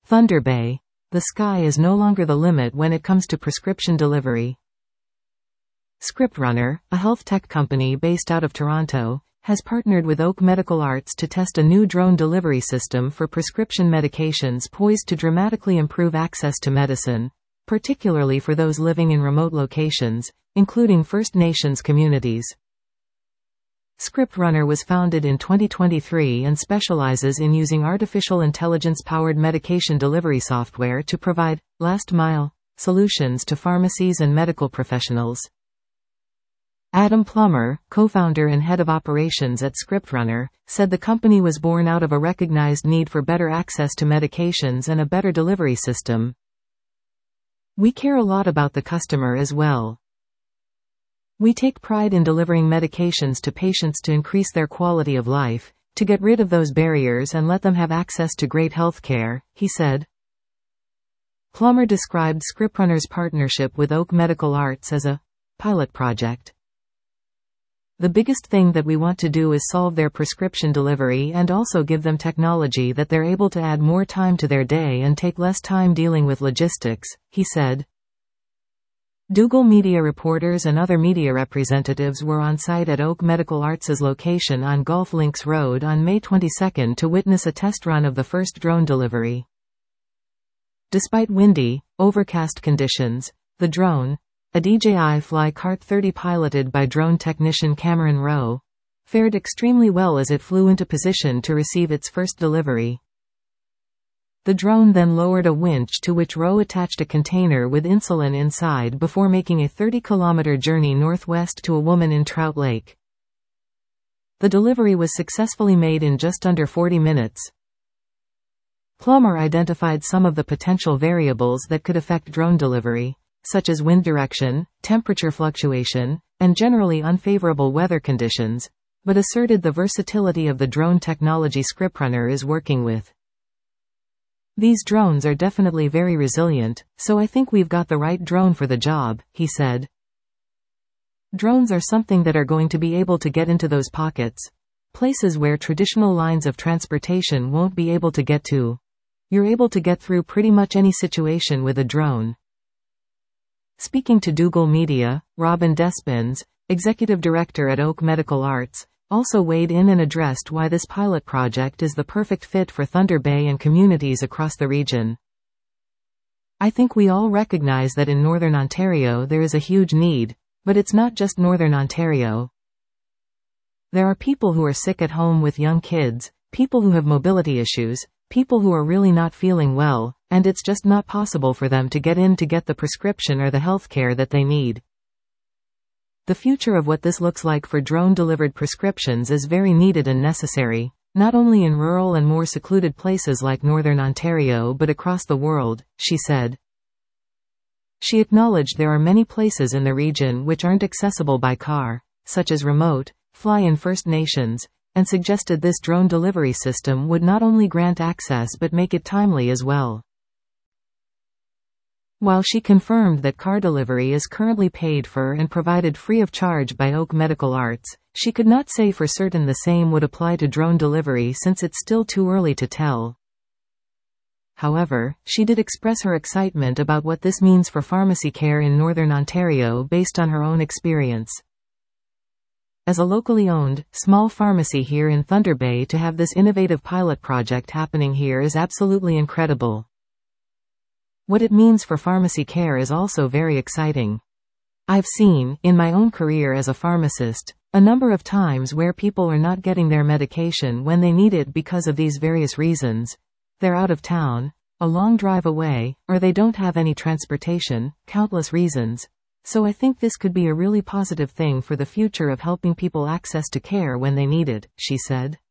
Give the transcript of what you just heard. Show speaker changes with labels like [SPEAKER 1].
[SPEAKER 1] Thunder Bay. The sky is no longer the limit when it comes to prescription delivery. ScriptRunner, a health tech company based out of Toronto, has partnered with Oak Medical Arts to test a new drone delivery system for prescription medications poised to dramatically improve access to medicine, particularly for those living in remote locations, including First Nations communities. ScriptRunner was founded in 2023 and specializes in using artificial intelligence-powered medication delivery software to provide last-mile solutions to pharmacies and medical professionals. Adam Plummer, co-founder and head of operations at ScriptRunner, said the company was born out of a recognized need for better access to medications and a better delivery system. We care a lot about the customer as well. We take pride in delivering medications to patients to increase their quality of life, to get rid of those barriers and let them have access to great health care, he said. Plummer described ScriptRunner's partnership with Oak Medical Arts as a pilot project. The biggest thing that we want to do is solve their prescription delivery and also give them technology that they're able to add more time to their day and take less time dealing with logistics, he said. Dougal media reporters and other media representatives were on site at Oak Medical Arts' location on Golf Links Road on May 22 to witness a test run of the first drone delivery. Despite windy, overcast conditions, the drone, a DJI Fly Cart 30 piloted by drone technician Cameron Rowe, fared extremely well as it flew into position to receive its first delivery. The drone then lowered a winch to which Rowe attached a container with insulin inside before making a 30-kilometer journey northwest to a woman in Trout Lake. The delivery was successfully made in just under 40 minutes. Plummer identified some of the potential variables that could affect drone delivery, such as wind direction, temperature fluctuation, and generally unfavorable weather conditions, but asserted the versatility of the drone technology ScriptRunner is working with. These drones are definitely very resilient, so I think we've got the right drone for the job, he said. Drones are something that are going to be able to get into those pockets, places where traditional lines of transportation won't be able to get to. You're able to get through pretty much any situation with a drone. Speaking to Dougal Media, Robin Despens, executive director at Oak Medical Arts, also weighed in and addressed why this pilot project is the perfect fit for Thunder Bay and communities across the region. I think we all recognize that in Northern Ontario there is a huge need, but it's not just Northern Ontario. There are people who are sick at home with young kids, people who have mobility issues, people who are really not feeling well, and it's just not possible for them to get in to get the prescription or the health care that they need. The future of what this looks like for drone-delivered prescriptions is very needed and necessary, not only in rural and more secluded places like Northern Ontario but across the world, she said. She acknowledged there are many places in the region which aren't accessible by car, such as remote, fly-in First Nations, and suggested this drone delivery system would not only grant access but make it timely as well. While she confirmed that car delivery is currently paid for and provided free of charge by Oak Medical Arts, she could not say for certain the same would apply to drone delivery since it's still too early to tell. However, she did express her excitement about what this means for pharmacy care in Northern Ontario based on her own experience. As a locally owned, small pharmacy here in Thunder Bay, to have this innovative pilot project happening here is absolutely incredible. What it means for pharmacy care is also very exciting. I've seen, in my own career as a pharmacist, a number of times where people are not getting their medication when they need it because of these various reasons. They're out of town, a long drive away, or they don't have any transportation, countless reasons. So I think this could be a really positive thing for the future of helping people access to care when they need it, she said.